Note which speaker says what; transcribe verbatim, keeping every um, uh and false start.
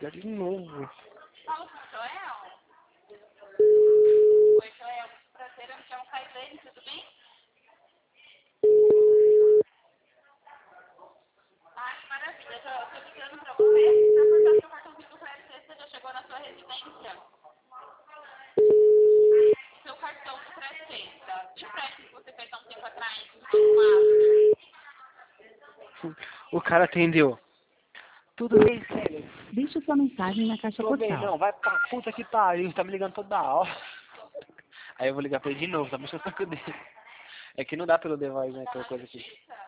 Speaker 1: ligar de novo.
Speaker 2: Fala com o Joel. Oi, Joel. Prazer, eu me chamo Cailene, tudo bem? Ai, que maravilha, Joel. Eu tô ligando pra você pra perguntar se o cartãozinho do P S C já chegou na sua residência. Seu cartão do pré-sexta. De empréstimo que você fez há um tempo atrás, do Master.
Speaker 1: O cara atendeu. Tudo bem, sério?
Speaker 3: Deixe sua mensagem na caixa
Speaker 1: Tô bem,
Speaker 3: postal.
Speaker 1: não. Vai pra puta que pariu. Tá me ligando toda hora. Aí eu vou ligar pra ele de novo. Tá mexendo o saco dele. É que não dá pelo device, né? Aquela coisa aqui.